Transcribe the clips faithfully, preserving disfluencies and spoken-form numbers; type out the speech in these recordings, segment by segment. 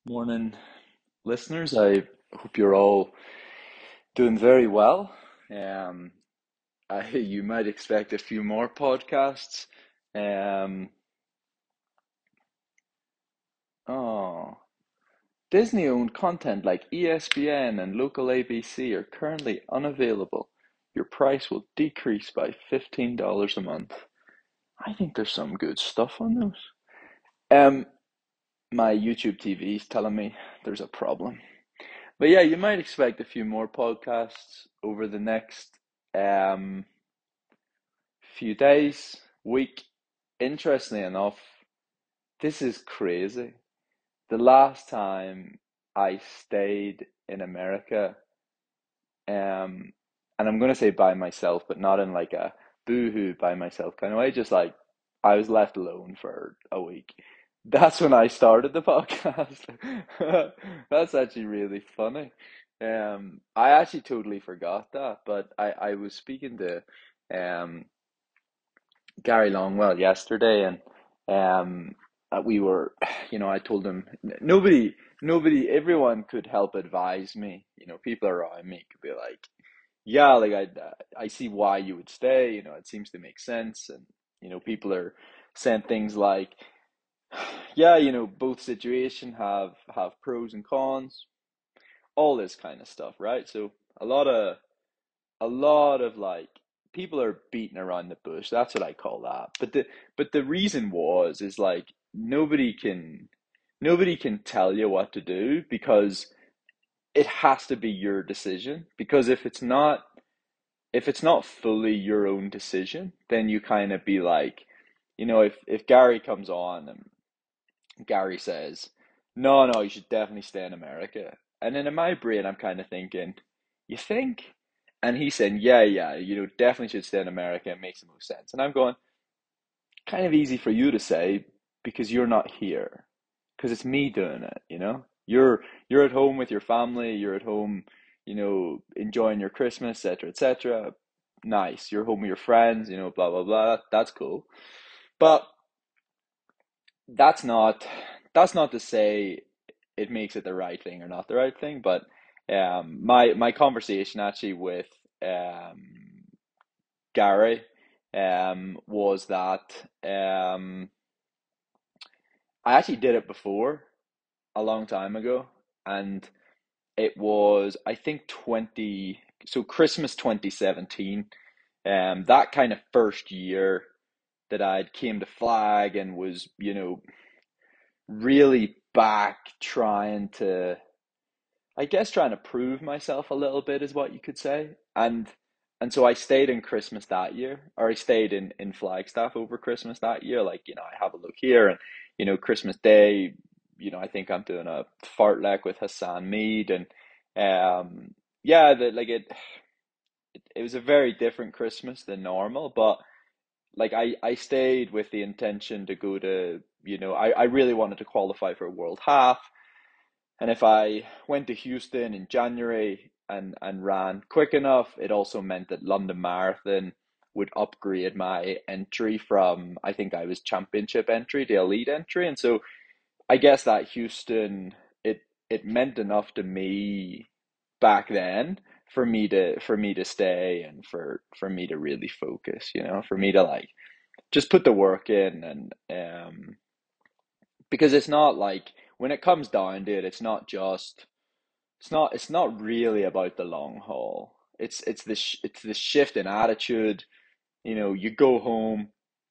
Morning, listeners. I hope you're all doing very well. Um, I, you might expect a few more podcasts. Um, oh, Disney-owned content like E S P N and local A B C are currently unavailable. Your price will decrease by fifteen dollars a month. I think there's some good stuff on those. Um, my YouTube T V is telling me there's a problem. But yeah, you might expect a few more podcasts over the next um, few days, week. Interestingly enough, this is crazy. The last time I stayed in America, um, and I'm gonna say by myself, but not in like a boohoo by myself kind of way, just like I was left alone for a week. That's when I started the podcast. That's actually really funny. Um, I actually totally forgot that, but I, I was speaking to um Gary Longwell yesterday, and um, uh, we were, you know, I told him nobody, nobody, everyone could help advise me. You know, people around me could be like, yeah, like I, I see why you would stay. You know, it seems to make sense, and you know, people are saying things like, yeah, you know, both situation have have pros and cons, all this kind of stuff, right? So a lot of a lot of like people are beating around the bush. That's what I call that. But the but the reason was is like nobody can nobody can tell you what to do because it has to be your decision. Because if it's not if it's not fully your own decision, then you kind of be like, you know, if if Gary comes on and Gary says, no, no, you should definitely stay in America. And then in my brain, I'm kind of thinking, you think? And he's saying, yeah, yeah, you know, definitely should stay in America. It makes the most sense. And I'm going, kind of easy for you to say because you're not here. Because it's me doing it, you know? You're you're at home with your family, you're at home, you know, enjoying your Christmas, et cetera, et cetera. Nice. You're home with your friends, you know, blah, blah, blah. That's cool. But that's not that's not to say it makes it the right thing or not the right thing, but um, my my conversation actually with um, Gary um, was that um, I actually did it before a long time ago, and it was I think twenty so Christmas twenty seventeen, um, that kind of first year that I'd came to Flag and was you know really back trying to I guess trying to prove myself a little bit is what you could say. And and so I stayed in Christmas that year, or I stayed in in Flagstaff over Christmas that year. Like, you know, I have a look here and you know, Christmas Day, you know, I think I'm doing a fartlek with Hassan Mead and um yeah, the like it, it it was a very different Christmas than normal, but like I I stayed with the intention to go to, you know, I I really wanted to qualify for a World Half. And if I went to Houston in January and, and ran quick enough, it also meant that London Marathon would upgrade my entry from, I think I was championship entry to elite entry. And so I guess that Houston, it it meant enough to me back then for me to for me to stay and for for me to really focus, you know, for me to like just put the work in and um because it's not like when it comes down to it, it's not just it's not it's not really about the long haul. It's it's the sh it's the shift in attitude. You know, you go home,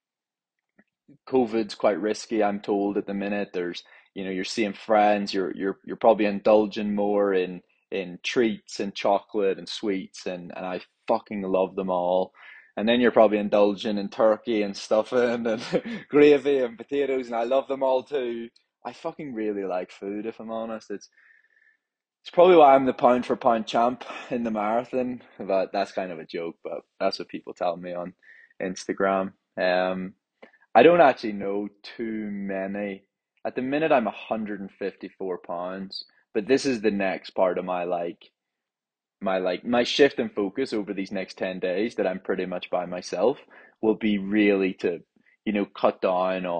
COVID's quite risky, I'm told at the minute. There's, you know, you're seeing friends, you're you're you're probably indulging more in in treats and chocolate and sweets and and I fucking love them all. And then you're probably indulging in turkey and stuffing and gravy and potatoes and I love them all too. I fucking really like food if I'm honest. It's it's probably why I'm the pound for pound champ in the marathon, but that's kind of a joke, but that's what people tell me on Instagram. Um, I don't actually know too many. At the minute, I'm one hundred fifty-four pounds, but this is the next part of my like my like my shift in focus over these next ten days that I'm pretty much by myself will be really to, you know, cut down on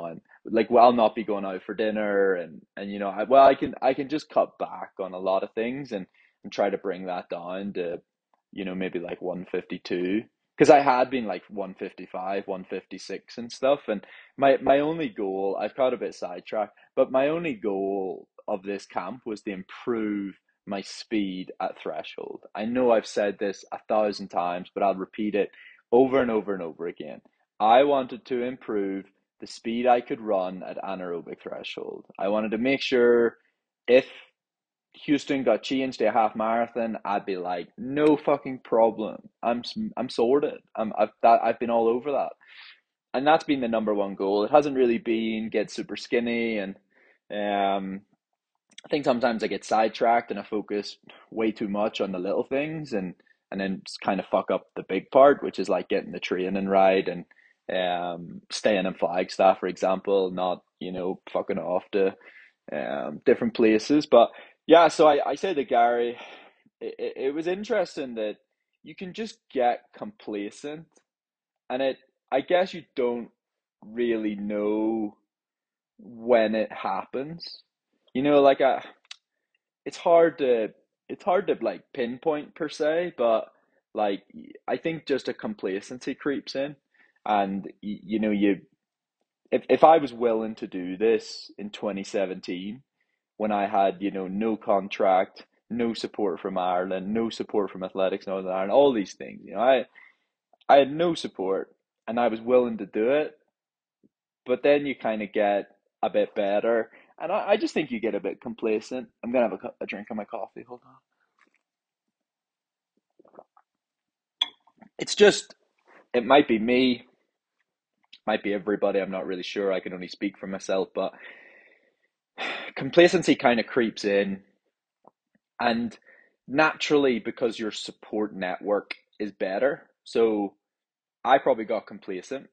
like, well, I'll not be going out for dinner, and and you know, I, well, I can I can just cut back on a lot of things, and and try to bring that down to, you know, maybe like one fifty-two, because I had been like one fifty-five, one fifty-six and stuff, and my my only goal, I've got a bit sidetracked, but my only goal of this camp was to improve my speed at threshold. I know I've said this a thousand times, but I'll repeat it over and over and over again. I wanted to improve the speed I could run at anaerobic threshold. I wanted to make sure if Houston got changed to a half marathon, I'd be like, no fucking problem. I'm I'm sorted. I'm I've that I've been all over that, and that's been the number one goal. It hasn't really been get super skinny, and um, I think sometimes I get sidetracked and I focus way too much on the little things, and and then just kind of fuck up the big part, which is like getting the training right, and um staying in Flagstaff, for example, not, you know, fucking off to um different places. But yeah, so I, I say to Gary, it, it, it was interesting that you can just get complacent, and it I guess you don't really know when it happens. You know, like I it's hard to it's hard to like pinpoint per se, but like I think just a complacency creeps in, and you, you know, you if if I was willing to do this in twenty seventeen when I had, you know, no contract, no support from Ireland, no support from Athletics Northern Ireland, all these things, you know, I I had no support, and I was willing to do it, but then you kind of get a bit better. And I, I just think you get a bit complacent. I'm gonna have a, a drink of my coffee. Hold on. It's just, it might be me, might be everybody. I'm not really sure. I can only speak for myself, but complacency kind of creeps in, and naturally, because your support network is better. So I probably got complacent.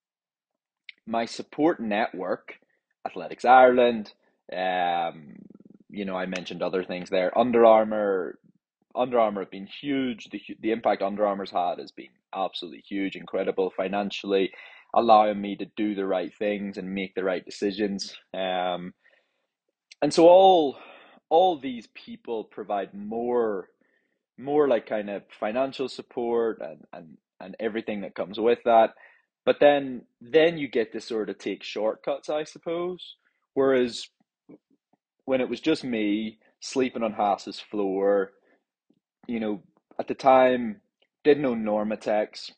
My support network, Athletics Ireland, um, you know, I mentioned other things there. Under Armour, Under Armour have been huge. The the impact Under Armour's had has been absolutely huge, incredible financially, allowing me to do the right things and make the right decisions. Um, and so all all these people provide more more like kind of financial support, and and and everything that comes with that. But then then you get to sort of take shortcuts, I suppose. Whereas when it was just me sleeping on Haas's floor, you know, at the time, didn't know Normatex,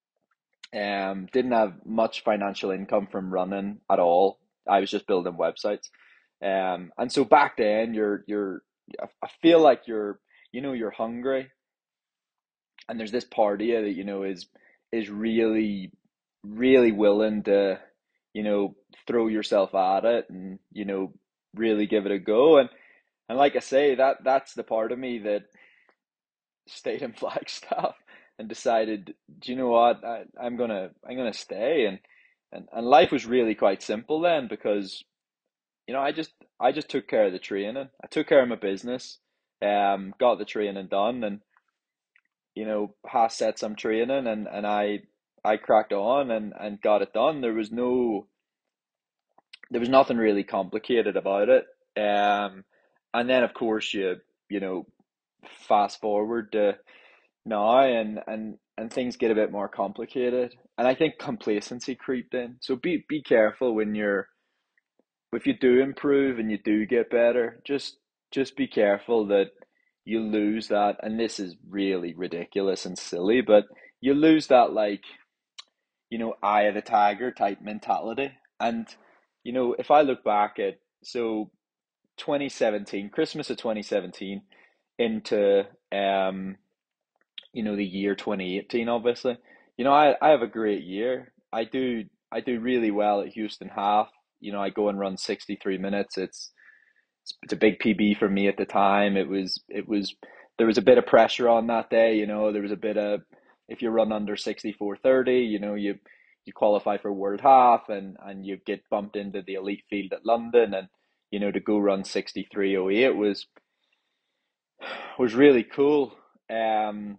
um, didn't have much financial income from running at all. I was just building websites. Um, and so back then, you're you're I feel like you're, you know, you're hungry, and there's this part of you that, you know, is is really really willing to, you know, throw yourself at it, and, you know, really give it a go. And and like I say, that that's the part of me that stayed in Flagstaff and decided, do you know what, I, I'm gonna I'm gonna stay. And, and and life was really quite simple then, because, you know, I just I just took care of the training. I took care of my business, um, got the training done, and, you know, has set some training, and and I I cracked on, and and got it done. There was no there was nothing really complicated about it. Um, and then of course you you know, fast forward to now, and and and things get a bit more complicated, and I think complacency creeped in. So be be careful when you're if you do improve and you do get better, just just be careful that you lose that. And this is really ridiculous and silly, but you lose that, like, you know, eye of the tiger type mentality. And, you know, if I look back at, so twenty seventeen, Christmas of twenty seventeen into um you know, the year twenty eighteen, obviously. You know, I, I have a great year. I do I do really well at Houston Half. You know, I go and run sixty-three minutes. It's it's, it's a big P B for me at the time. It was it was there was a bit of pressure on that day, you know, there was a bit of, if you run under sixty-four thirty, you know, you you qualify for World Half, and and you get bumped into the elite field at London. And, you know, to go run sixty-three oh eight was was really cool. Um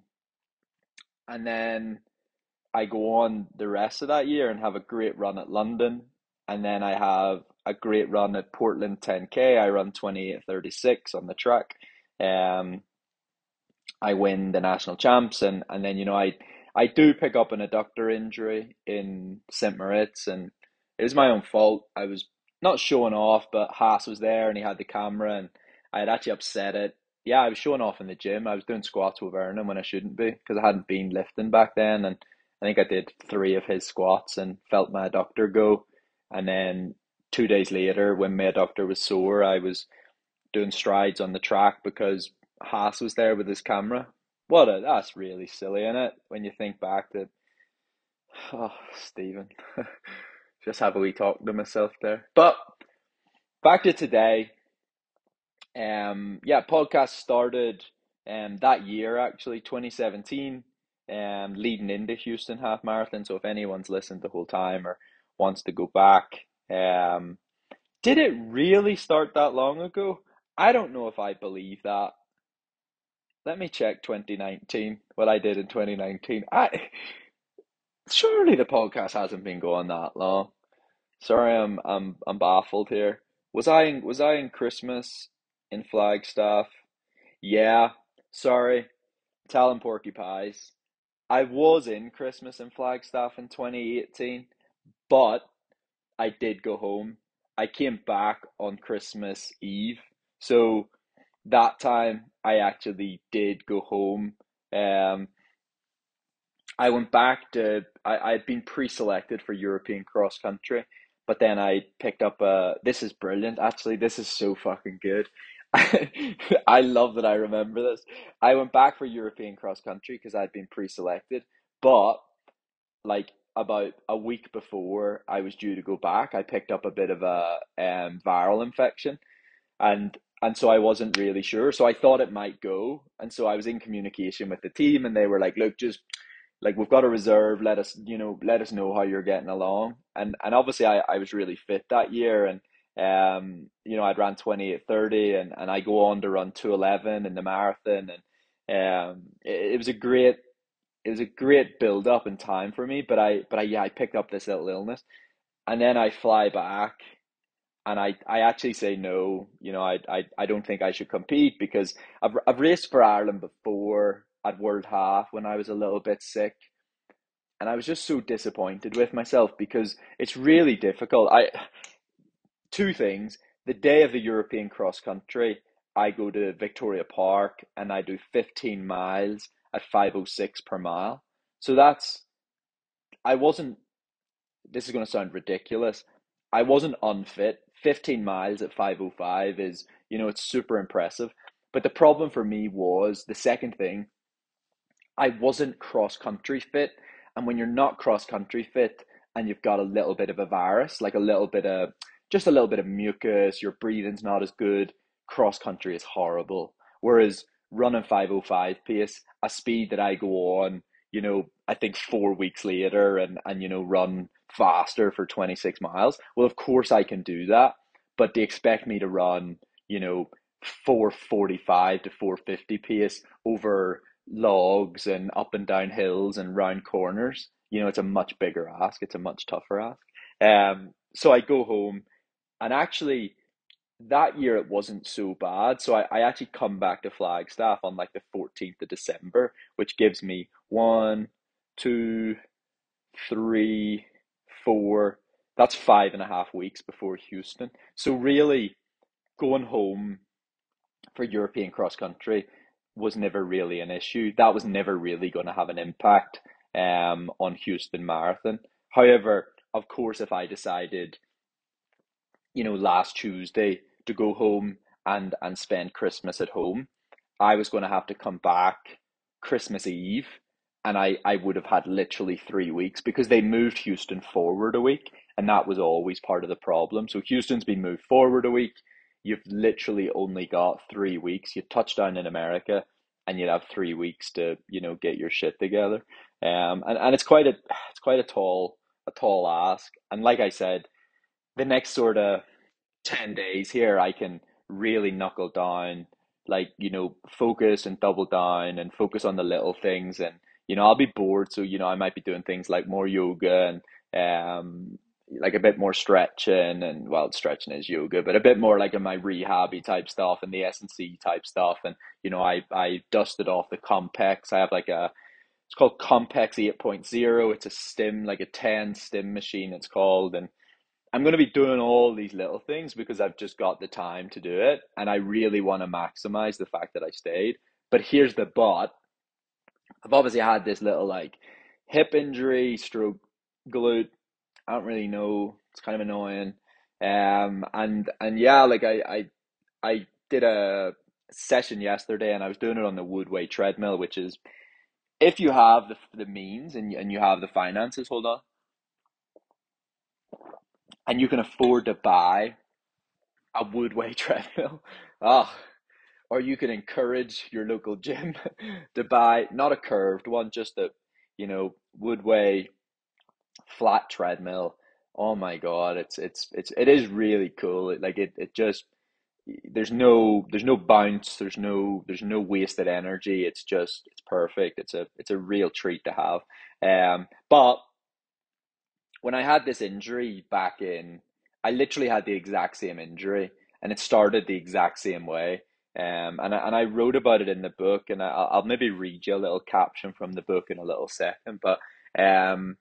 and then I go on the rest of that year and have a great run at London, and then I have a great run at Portland ten K. I run twenty-eight thirty-six on the track. Um, I win the national champs, and and then you know I I do pick up an adductor injury in Saint Moritz, and it was my own fault. I was not showing off, but Haas was there and he had the camera, and I had actually upset it. Yeah, I was showing off in the gym. I was doing squats with Vernon when I shouldn't be because I hadn't been lifting back then, and I think I did three of his squats and felt my adductor go, and then two days later, when my adductor was sore, I was doing strides on the track because Haas was there with his camera. What a that's really silly, isn't it? When you think back that, oh, Stephen, just have a wee talk to myself there. But back to today. Um, yeah, podcast started um that year actually, twenty seventeen, um, leading into Houston Half Marathon. So if anyone's listened the whole time or wants to go back, um, did it really start that long ago? I don't know if I believe that. Let me check twenty nineteen, what I did in twenty nineteen. I surely the podcast hasn't been going that long. Sorry, I'm I'm I'm baffled here. Was I in was I in Christmas in Flagstaff? Yeah. Sorry. Telling Porky Pies. I was in Christmas in Flagstaff in twenty eighteen, but I did go home. I came back on Christmas Eve. So that time I actually did go home. Um, I went back to I I had been pre-selected for European cross country, but then I picked up a. This is brilliant. Actually, this is so fucking good. I love that I remember this. I went back for European cross country because I'd been pre-selected, but like about a week before I was due to go back, I picked up a bit of a um viral infection, and and so I wasn't really sure. So I thought it might go, and so I was in communication with the team, and they were like, "Look, just like we've got a reserve. Let us, you know, let us know how you're getting along." And and obviously, I I was really fit that year, and um, you know, I'd ran twenty eight thirty, and and I go on to run two eleven in the marathon, and um, it, it was a great. It was a great build up in time for me, but I, but I, yeah, I picked up this little illness, and then I fly back, and I I actually say no. You know, I I, I don't think I should compete because I've I've raced for Ireland before at World Half when I was a little bit sick, and I was just so disappointed with myself because it's really difficult. I two things. The day of the European cross country, I go to Victoria Park and I do fifteen miles at five oh six per mile. So that's I wasn't this is going to sound ridiculous. I wasn't unfit. fifteen miles at five oh five is, you know, it's super impressive. But the problem for me was the second thing, I wasn't cross country fit. And when you're not cross country fit and you've got a little bit of a virus, like a little bit of just a little bit of mucus, your breathing's not as good, cross country is horrible. Whereas running five oh five pace, a speed that I go on, you know, I think four weeks later and and you know, run faster for twenty-six miles. Well, of course I can do that, but they expect me to run, you know, four forty-five to four fifty pace over logs and up and down hills and round corners. You know, it's a much bigger ask. It's a much tougher ask. Um, so I go home, and actually that year it wasn't so bad. So I, I actually come back to Flagstaff on like the fourteenth of December, which gives me one, two, three, four. That's five and a half weeks before Houston. So really going home for European cross country was never really an issue. That was never really going to have an impact um, on Houston Marathon. However, of course, if I decided, you know, last Tuesday to go home and and spend Christmas at home, I was going to have to come back Christmas Eve, and I I would have had literally three weeks because they moved Houston forward a week, and that was always part of the problem. So Houston's been moved forward a week. You've literally only got three weeks. You touch down in America, and you'd have three weeks to, you know, get your shit together. Um, and, and it's quite a it's quite a tall a tall ask. And like I said, the next sort of ten days here, I can really knuckle down, like, you know, focus and double down and focus on the little things. And, you know, I'll be bored. So, you know, I might be doing things like more yoga and, um, like a bit more stretching and well, stretching is yoga, but a bit more like in my rehabby type stuff and the S and C type stuff. And you know, I I dusted off the Compex. I have like a it's called Compex eight point zero. It's a stim, like a ten stim machine. It's called, and I'm going to be doing all these little things because I've just got the time to do it, and I really want to maximize the fact that I stayed. But here's the but: I've obviously had this little like hip injury, stroke, glute. I don't really know. It's kind of annoying. Um, and and yeah, like I I I did a session yesterday, and I was doing it on the Woodway treadmill, which is if you have the the means and you, and you have the finances, hold on, and you can afford to buy a Woodway treadmill. Ah, or you can encourage your local gym to buy not a curved one, just a you know Woodway flat treadmill. Oh my God, it's it's it's it is really cool. It, like it it just there's no there's no bounce, there's no there's no wasted energy. It's just it's perfect. It's a it's a real treat to have. Um, but when I had this injury back in, I literally had the exact same injury, and it started the exact same way. Um, and I, and I wrote about it in the book, and I, I'll maybe read you a little caption from the book in a little second. But um,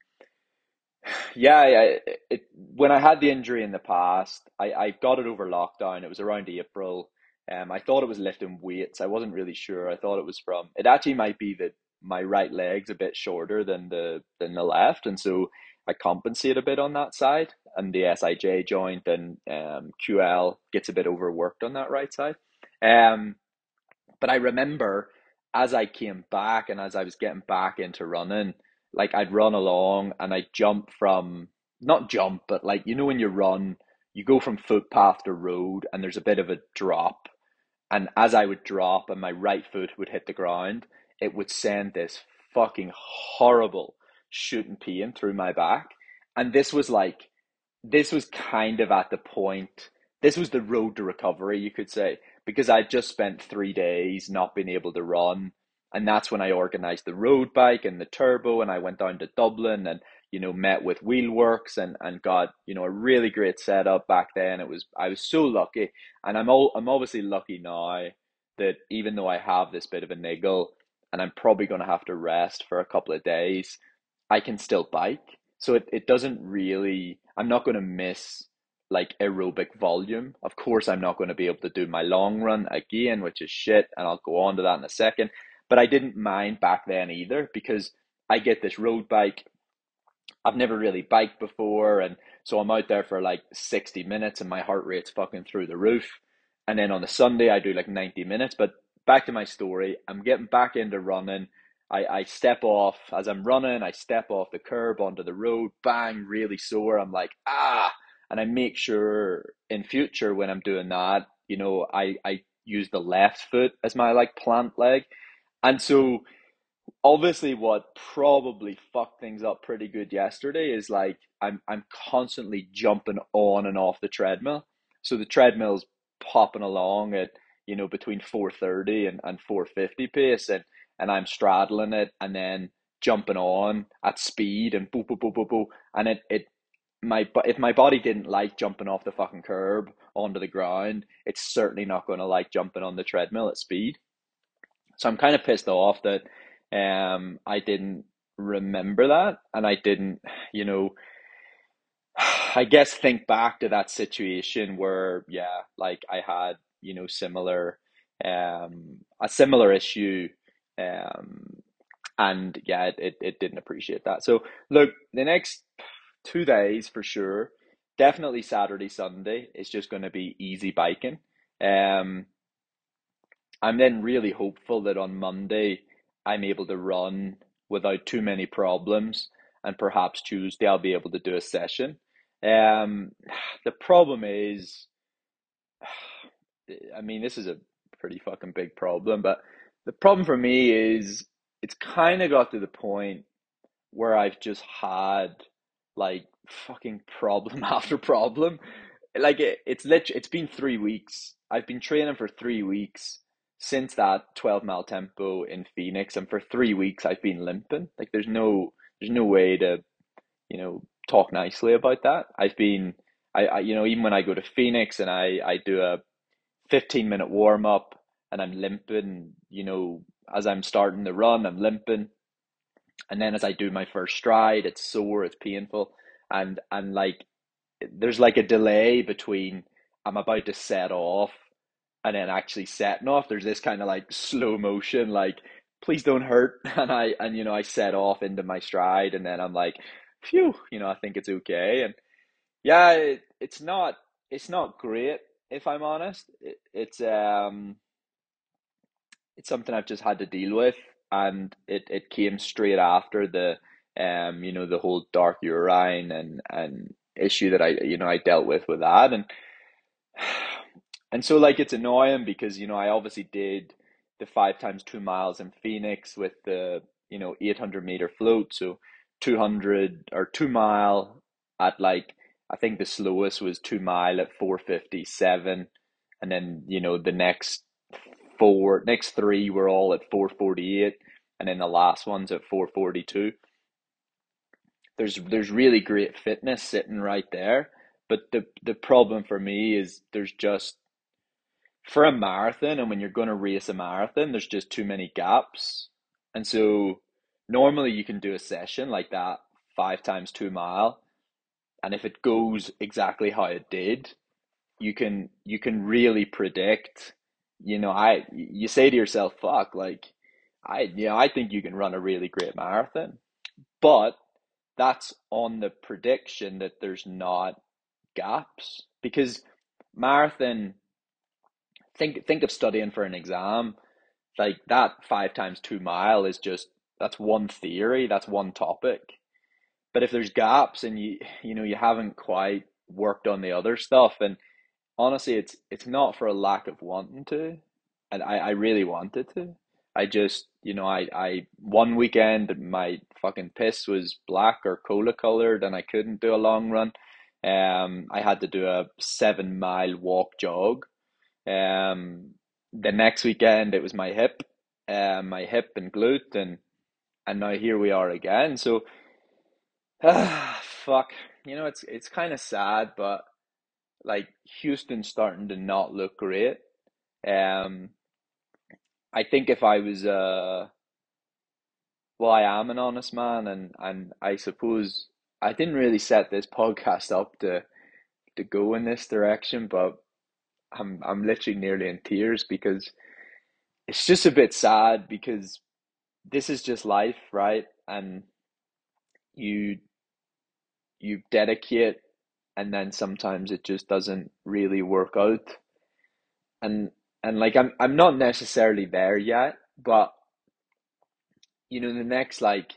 yeah, yeah. It, when I had the injury in the past, I, I got it over lockdown. It was around April. Um, I thought it was lifting weights. I wasn't really sure. I thought it was from. It actually might be that my right leg's a bit shorter than the than the left, and so I compensate a bit on that side. And the S I J joint and um, Q L gets a bit overworked on that right side. Um, but I remember as I came back and as I was getting back into running, like I'd run along and I'd jump from, not jump, but like, you know, when you run, you go from footpath to road and there's a bit of a drop. And as I would drop and my right foot would hit the ground, it would send this fucking horrible shooting pain through my back. And this was like, this was kind of at the point, this was the road to recovery, you could say, because I'd just spent three days not being able to run. And that's when I organized the road bike and the turbo, and I went down to Dublin and, you know, met with Wheelworks and, and got, you know, a really great setup back then. It was, I was so lucky. And I'm all, I'm obviously lucky now that even though I have this bit of a niggle and I'm probably going to have to rest for a couple of days, I can still bike. So it, it doesn't really, I'm not going to miss like aerobic volume. Of course, I'm not going to be able to do my long run again, which is shit. And I'll go on to that in a second. But I didn't mind back then either because I get this road bike. I've never really biked before, and so I'm out there for like sixty minutes and my heart rate's fucking through the roof. And then on the Sunday I do like ninety minutes. But back to my story, I'm getting back into running. I, I step off as I'm running, I step off the curb onto the road, bang, really sore. I'm like, ah, and I make sure in future when I'm doing that, you know, I, I use the left foot as my like plant leg. And so obviously what probably fucked things up pretty good yesterday is like I'm I'm constantly jumping on and off the treadmill. So the treadmill's popping along at, you know, between four thirty and, and four fifty pace, and and I'm straddling it and then jumping on at speed and boop boop boop boop boop, and it it my if my body didn't like jumping off the fucking curb onto the ground, it's certainly not going to like jumping on the treadmill at speed. So I'm kind of pissed off that um I didn't remember that, and I didn't, you know, I guess think back to that situation where yeah, like I had, you know, similar um a similar issue, um and yeah, it, it, it didn't appreciate that. So look, the next two days for sure, definitely Saturday, Sunday is just going to be easy biking. Um I'm then really hopeful that on Monday I'm able to run without too many problems, and perhaps Tuesday I'll be able to do a session. Um, the problem is, I mean, this is a pretty fucking big problem, but the problem for me is it's kind of got to the point where I've just had like fucking problem after problem. Like it, it's lit. It's been three weeks. I've been training for three weeks since that twelve mile tempo in Phoenix, and for three weeks I've been limping. Like there's no, there's no way to, you know, talk nicely about that. I've been, I, I you know, even when I go to Phoenix and I I do a fifteen minute warm up and I'm limping, you know, as I'm starting the run, I'm limping, and then as I do my first stride, it's sore, it's painful, and and like there's like a delay between I'm about to set off and then actually setting off. There's this kind of like slow motion, like please don't hurt, and I and you know I set off into my stride, and then I'm like, phew, you know I think it's okay, and yeah, it, it's not it's not great if I'm honest. It, it's um it's something I've just had to deal with, and it, it came straight after the um you know the whole dark urine and and issue that I you know I dealt with with that, and and so like it's annoying because you know I obviously did the five times two miles in Phoenix with the you know eight hundred meter float, so two hundred or two mile at like I think the slowest was two mile at four fifty-seven, and then you know the next four next three were all at four forty-eight, and then the last one's at four forty-two. There's there's really great fitness sitting right there, but the the problem for me is there's just for a marathon, and when you're going to race a marathon, there's just too many gaps. And so normally you can do a session like that five times two mile, and if it goes exactly how it did, you can you can really predict, you know, I you say to yourself, fuck, like I you know, I think you can run a really great marathon. But that's on the prediction that there's not gaps, because marathon, think think of studying for an exam. Like that five times two mile is just that's one theory, that's one topic. But if there's gaps and you you know you haven't quite worked on the other stuff, and honestly it's it's not for a lack of wanting to, and I, I really wanted to. I just you know I, I one weekend my fucking piss was black or cola colored and I couldn't do a long run. Um I had to do a seven mile walk jog. Um, the next weekend it was my hip, um, my hip and glute, and and now here we are again. So, ah, fuck, you know it's it's kind of sad, but like Houston's starting to not look great. Um, I think if I was uh, well, I am an honest man, and and I suppose I didn't really set this podcast up to to go in this direction, but I'm I'm literally nearly in tears because it's just a bit sad because this is just life, right? And you you dedicate, and then sometimes it just doesn't really work out. And and like I'm I'm not necessarily there yet, but you know, the next like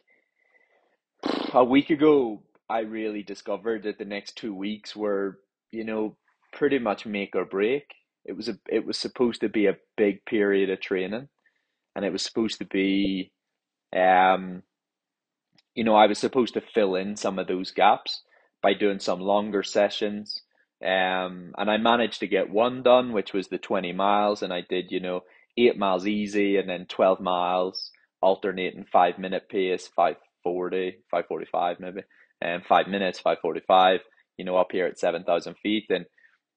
a week ago, I really discovered that the next two weeks were, you know, pretty much make or break. It was a it was supposed to be a big period of training, and it was supposed to be um you know, I was supposed to fill in some of those gaps by doing some longer sessions. Um, and I managed to get one done, which was the twenty miles, and I did, you know, eight miles easy and then twelve miles, alternating five minute pace, five forty, five forty-five maybe, and five minutes, five forty-five, you know, up here at seven thousand feet. And,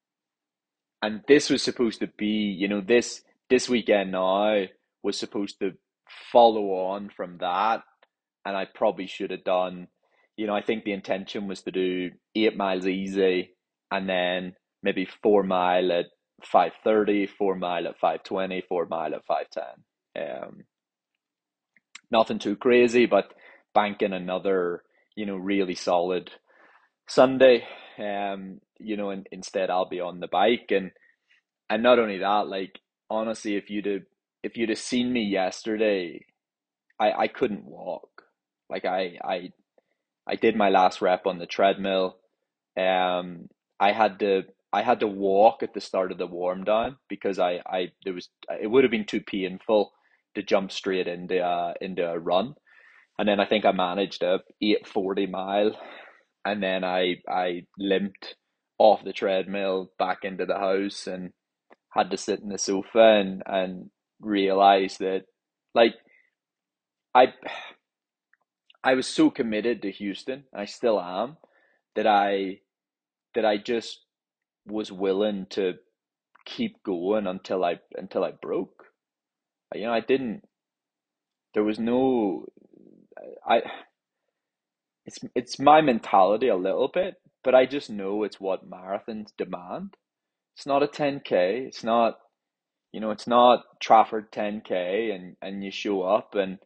and this was supposed to be, you know, this, this weekend now was supposed to follow on from that, and I probably should have done, you know, I think the intention was to do eight miles easy and then maybe four mile at five thirty, four mile at five twenty, four mile at five ten. Um, nothing too crazy, but banking another, you know, really solid Sunday. Um, you know, and instead I'll be on the bike, and and not only that, like honestly, if you'd have if you'd have seen me yesterday, I I couldn't walk. Like I I I did my last rep on the treadmill. Um, I had to I had to walk at the start of the warm down because I I there was it would have been too painful to jump straight into a into a run. And then I think I managed a eight forty mile, and then I I limped off the treadmill back into the house and had to sit in the sofa and and realize that like I I was so committed to Houston. I still am, that I that I just was willing to keep going until I until I broke. You know, I didn't. There was no. I. It's it's my mentality a little bit, but I just know it's what marathons demand. It's not a ten K. It's not, you know, it's not Trafford ten K and and you show up and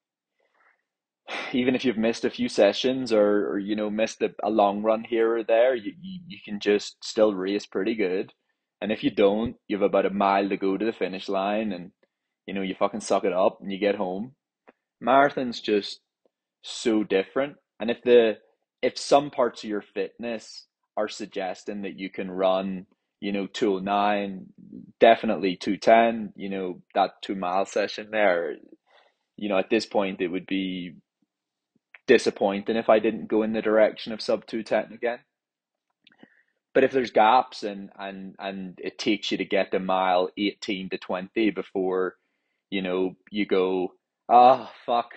even if you've missed a few sessions or, or you know missed a, a long run here or there, you, you you can just still race pretty good. And if you don't, you have about a mile to go to the finish line, and you know you fucking suck it up and you get home. Marathons just so different. And if the if some parts of your fitness are suggesting that you can run, you know, two oh nine, definitely two ten, you know, that two mile session there, you know, at this point it would be disappointing if I didn't go in the direction of sub two ten again. But if there's gaps and and and it takes you to get to mile eighteen to twenty before, you know, you go, oh fuck,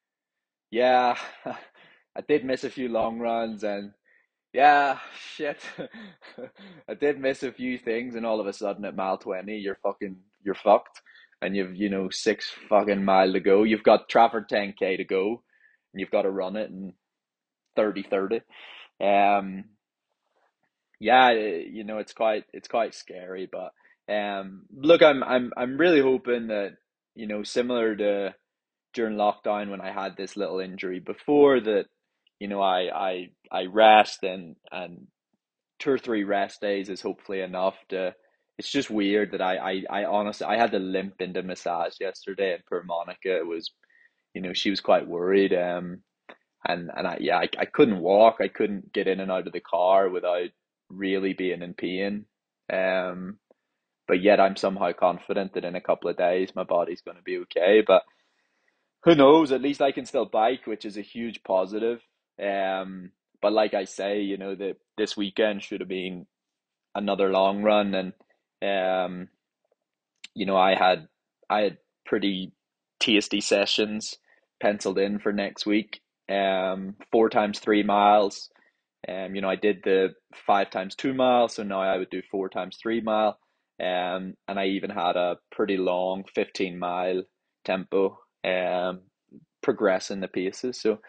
yeah, I did miss a few long runs and yeah, shit. I did miss a few things and all of a sudden at mile twenty you're fucking you're fucked and you've, you know, six fucking mile to go. You've got Trafford ten K to go and you've got to run it in thirty thirty. Um yeah, you know, it's quite it's quite scary, but um look, I'm I'm I'm really hoping that, you know, similar to during lockdown when I had this little injury before that, you know, I I I rest and and two or three rest days is hopefully enough to. It's just weird that I I I honestly I had to limp into massage yesterday, and poor Monica was, you know, she was quite worried. Um, and and I yeah I I couldn't walk. I couldn't get in and out of the car without really being in pain. Um, but yet I'm somehow confident that in a couple of days my body's going to be okay. But who knows? At least I can still bike, which is a huge positive. Um, but like I say, you know, that this weekend should have been another long run, and um, you know, I had I had pretty tasty sessions penciled in for next week. Um, four times three miles. Um, you know, I did the five times two miles, so now I would do four times three mile. Um, and I even had a pretty long fifteen mile tempo. Um, progressing the paces. So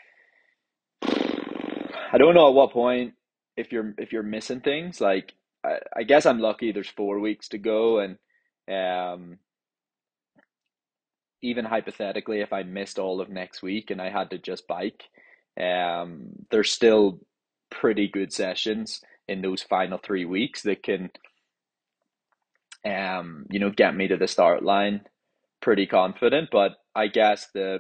I don't know at what point if you're if you're missing things. Like I, I guess I'm lucky. There's four weeks to go, and um, even hypothetically, if I missed all of next week and I had to just bike, um, there's still pretty good sessions in those final three weeks that can, um, you know, get me to the start line pretty confident. But I guess the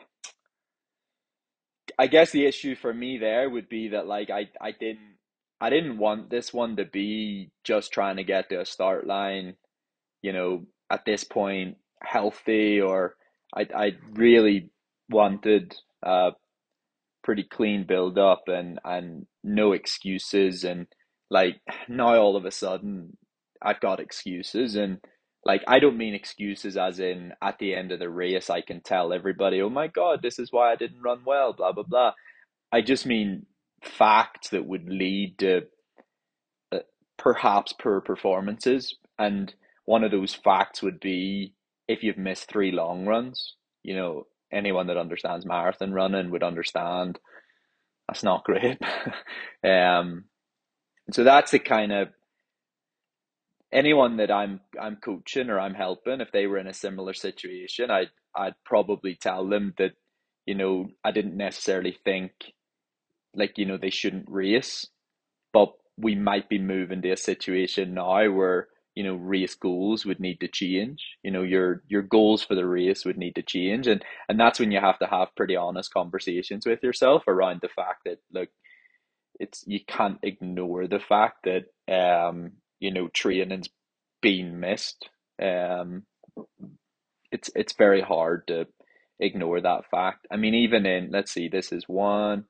I guess the issue for me there would be that like I I didn't I didn't want this one to be just trying to get to a start line, you know, at this point healthy, or I I really wanted a pretty clean build up and and no excuses, and like now all of a sudden I've got excuses. And like I don't mean excuses as in at the end of the race I can tell everybody, oh my God, this is why I didn't run well, blah blah blah. I just mean facts that would lead to uh, perhaps poor performances. And one of those facts would be if you've missed three long runs, you know, anyone that understands marathon running would understand that's not great. um, so that's the kind of anyone that I'm I'm coaching or I'm helping, if they were in a similar situation, I'd I'd probably tell them that, you know, I didn't necessarily think like, you know, they shouldn't race, but we might be moving to a situation now where, you know, race goals would need to change. You know, your your goals for the race would need to change, and and that's when you have to have pretty honest conversations with yourself around the fact that, look, it's you can't ignore the fact that um you know training's been missed. Um, it's it's very hard to ignore that fact. I mean, even in, let's see, this is one,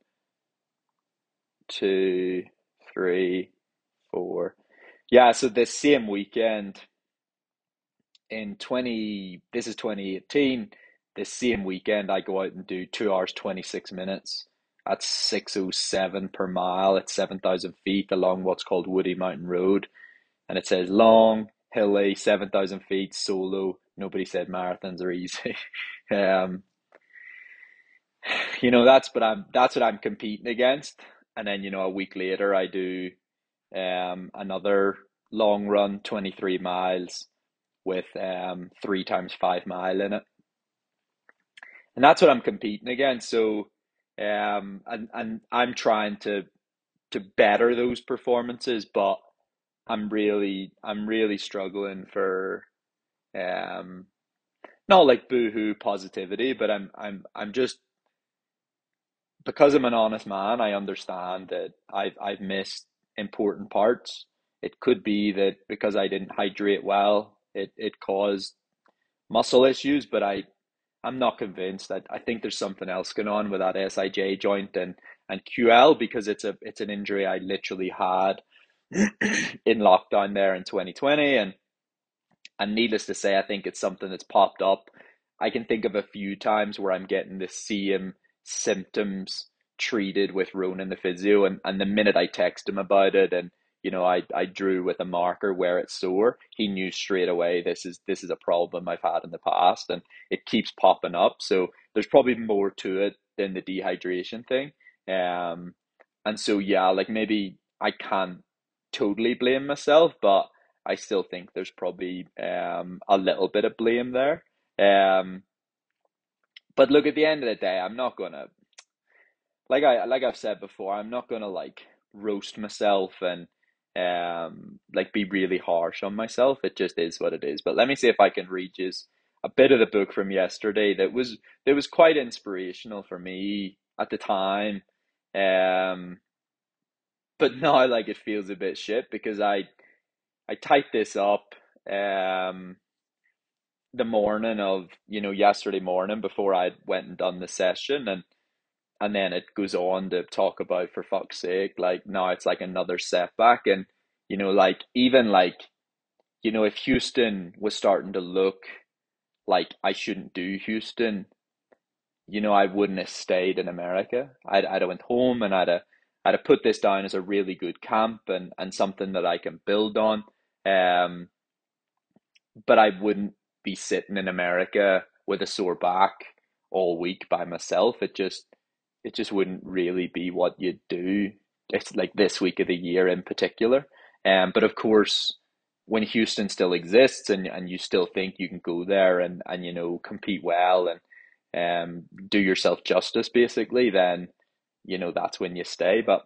two, three, four. Yeah, so this same weekend in twenty, this is twenty eighteen, this same weekend I go out and do two hours, twenty-six minutes. at six oh seven per mile at seven thousand feet along what's called Woody Mountain Road. And it says long, hilly, seven thousand feet, solo. Nobody said marathons are easy. um, you know, that's but I'm that's what I'm competing against. And then, you know, a week later I do um another long run, twenty-three miles with um three times five mile in it. And that's what I'm competing against. So um and and I'm trying to to better those performances, but I'm really I'm really struggling for um not like boohoo positivity, but I'm I'm I'm just because I'm an honest man, I understand that I've I've missed important parts. It could be that because I didn't hydrate well, it, it caused muscle issues, but I I'm not convinced. I, I think there's something else going on with that S I J joint and and Q L because it's a it's an injury I literally had in lockdown there in twenty twenty, and and needless to say, I think it's something that's popped up. I can think of a few times where I'm getting the same symptoms treated with Ronan the physio, and, and the minute I text him about it, and you know, I, I drew with a marker where it's sore, he knew straight away this is this is a problem I've had in the past, and it keeps popping up. So there's probably more to it than the dehydration thing. Um, and so yeah, like maybe I can't totally blame myself, but I still think there's probably um, a little bit of blame there. Um, but look, at the end of the day, I'm not gonna like I like I've said before, I'm not gonna like roast myself and um like be really harsh on myself. It just is what it is. But let me see if I can read you a bit of the book from yesterday that was that was quite inspirational for me at the time. Um, but now like it feels a bit shit because I I typed this up. Um, the morning of you know yesterday morning before I went and done the session, and and then it goes on to talk about, for fuck's sake, like now it's like another setback. And you know like even like you know if Houston was starting to look like I shouldn't do Houston, you know I wouldn't have stayed in America. I'd, I'd have went home, and I'd have, I'd have put this down as a really good camp, and and something that I can build on. um but I wouldn't be sitting in America with a sore back all week by myself. It just it just wouldn't really be what you'd do. It's like this week of the year in particular. Um, but of course, when Houston still exists, and, and you still think you can go there and, and you know compete well and um do yourself justice basically, then you know that's when you stay. But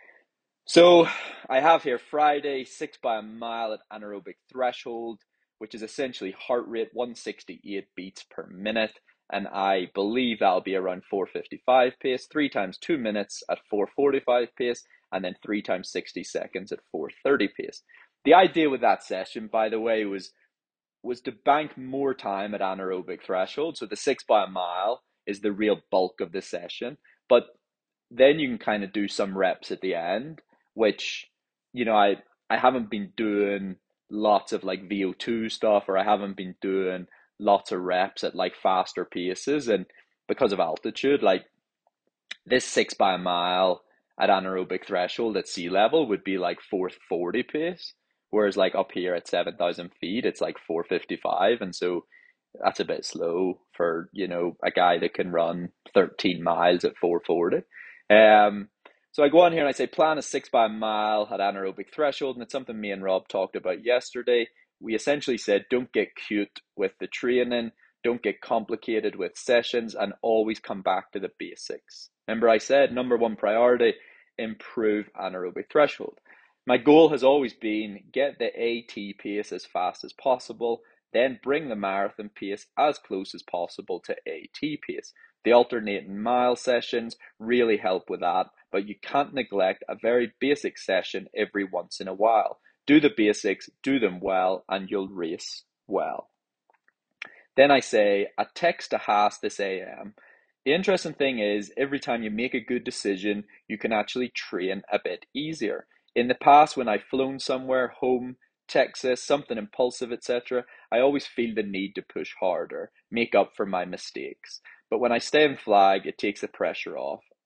so I have here Friday, six by a mile at anaerobic threshold, which is essentially heart rate one sixty-eight beats per minute. And I believe that'll be around four fifty-five pace, three times two minutes at four forty-five pace, and then three times sixty seconds at four thirty pace. The idea with that session, by the way, was was to bank more time at anaerobic threshold. So the six by a mile is the real bulk of the session. But then you can kind of do some reps at the end, which, you know, I I haven't been doing lots of like V O two stuff, or I haven't been doing lots of reps at like faster paces, and because of altitude, like this six by a mile at anaerobic threshold at sea level would be like four forty pace, whereas like up here at seven thousand feet, it's like four fifty-five, and so that's a bit slow for you know a guy that can run thirteen miles at four forty. Um, so I go on here and I say plan a six by a mile at anaerobic threshold, and it's something me and Rob talked about yesterday. We essentially said don't get cute with the training, don't get complicated with sessions, and always come back to the basics. Remember, I said number one priority: improve anaerobic threshold. My goal has always been get the AT pace as fast as possible, then bring the marathon pace as close as possible to AT pace. The alternating mile sessions really help with that, but you can't neglect a very basic session every once in a while. Do the basics, do them well, and you'll race well. Then I say, a text to Haas this A M. The interesting thing is, every time you make a good decision, you can actually train a bit easier. In the past, when I've flown somewhere, home, Texas, something impulsive, et cetera, I always feel the need to push harder, make up for my mistakes. But when I stay in flag, it takes the pressure off.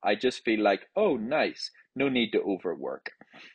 I just feel like, oh, nice, no need to overwork.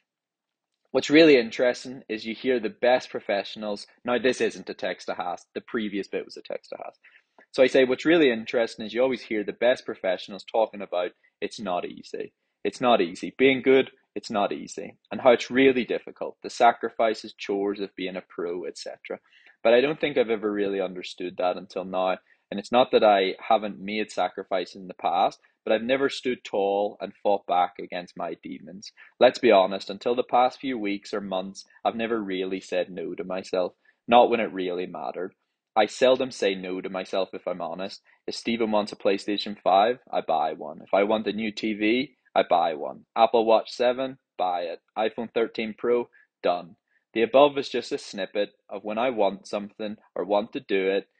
What's really interesting is you hear the best professionals. Now, this isn't a text to Haas. The previous bit was a text to Haas. So I say what's really interesting is you always hear the best professionals talking about it's not easy. It's not easy. Being good, it's not easy. And how it's really difficult. The sacrifices, chores of being a pro, et cetera. But I don't think I've ever really understood that until now. And it's not that I haven't made sacrifices in the past, but I've never stood tall and fought back against my demons. Let's be honest, until the past few weeks or months, I've never really said no to myself. Not when it really mattered. I seldom say no to myself if I'm honest. If Stephen wants a PlayStation five, I buy one. If I want a new T V, I buy one. Apple Watch seven, buy it. iPhone thirteen Pro, done. The above is just a snippet of when I want something or want to do it.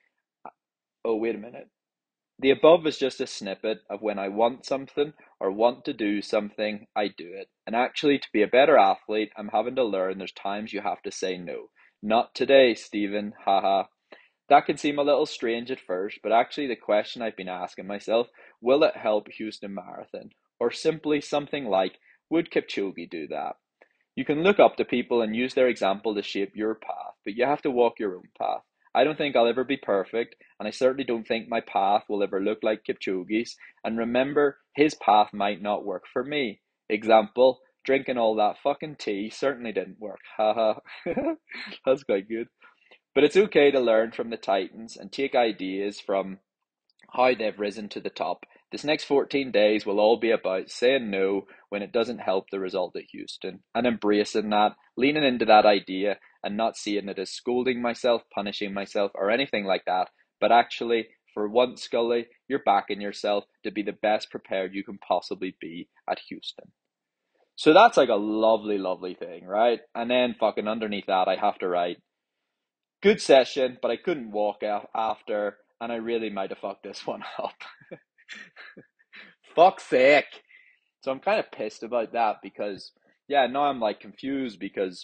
Oh, wait a minute. The above is just a snippet of when I want something or want to do something, I do it. And actually, to be a better athlete, I'm having to learn there's times you have to say no. Not today, Stephen, haha. That can seem a little strange at first, but actually the question I've been asking myself, will it help Houston Marathon? Or simply something like, would Kipchoge do that? You can look up to people and use their example to shape your path, but you have to walk your own path. I don't think I'll ever be perfect, and I certainly don't think my path will ever look like Kipchoge's. And remember, his path might not work for me. Example, drinking all that fucking tea certainly didn't work. Haha. That's quite good. But it's okay to learn from the Titans and take ideas from how they've risen to the top. This next fourteen days will all be about saying no when it doesn't help the result at Houston and embracing that, leaning into that idea and not seeing it as scolding myself, punishing myself, or anything like that, but actually, for once, Scully, you're backing yourself to be the best prepared you can possibly be at Houston. So that's like a lovely, lovely thing, right? And then fucking underneath that, I have to write, good session, but I couldn't walk out after, and I really might have fucked this one up. Fuck's sake. So I'm kind of pissed about that because, yeah, now I'm like confused because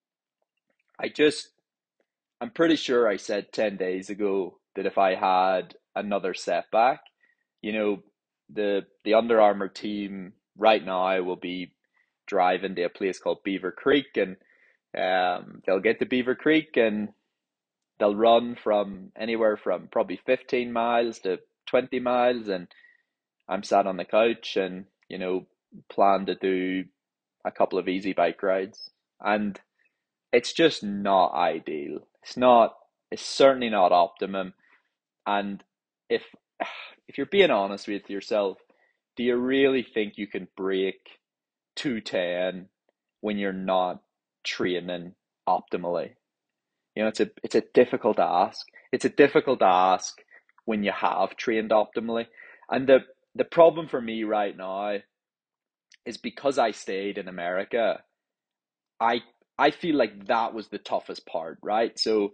I just, I'm pretty sure I said ten days ago that if I had another setback, you know, the the Under Armour team right now will be driving to a place called Beaver Creek, and um, they'll get to Beaver Creek and they'll run from anywhere from probably fifteen miles to twenty miles, and I'm sat on the couch and, you know, plan to do a couple of easy bike rides. And it's just not ideal. It's not, it's certainly not optimum. And if if you're being honest with yourself, do you really think you can break two ten when you're not training optimally? You know, it's a it's a difficult ask. It's a difficult ask when you have trained optimally. And the the problem for me right now is because I stayed in America, I I feel like that was the toughest part, right? So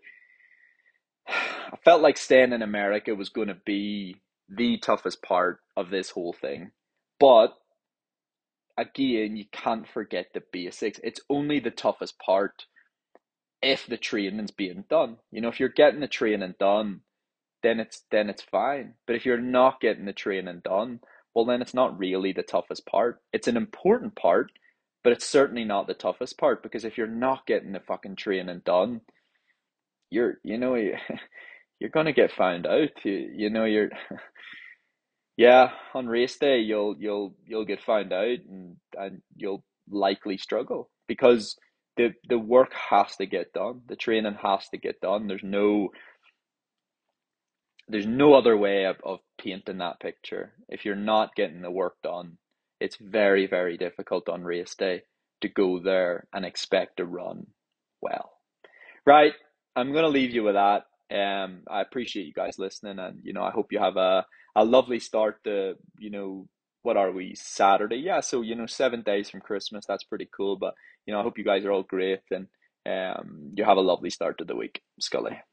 I felt like staying in America was going to be the toughest part of this whole thing. But again, you can't forget the basics. It's only the toughest part if the training's being done. You know, if you're getting the training done, then it's then it's fine. But if you're not getting the training done, well then it's not really the toughest part. It's an important part, but it's certainly not the toughest part because if you're not getting the fucking training done, you're you know you're gonna get found out. You, you know you're yeah, on race day you'll you'll you'll get found out and and you'll likely struggle because the the work has to get done. The training has to get done. There's no there's no other way of, of painting that picture. If you're not getting the work done, it's very, very difficult on race day to go there and expect to run well. Right. I'm going to leave you with that. Um, I appreciate you guys listening, and you know, I hope you have a, a lovely start to, you know, what are we, Saturday? Yeah, so you know, seven days from Christmas. That's pretty cool. But you know, I hope you guys are all great and um you have a lovely start to the week, Scully.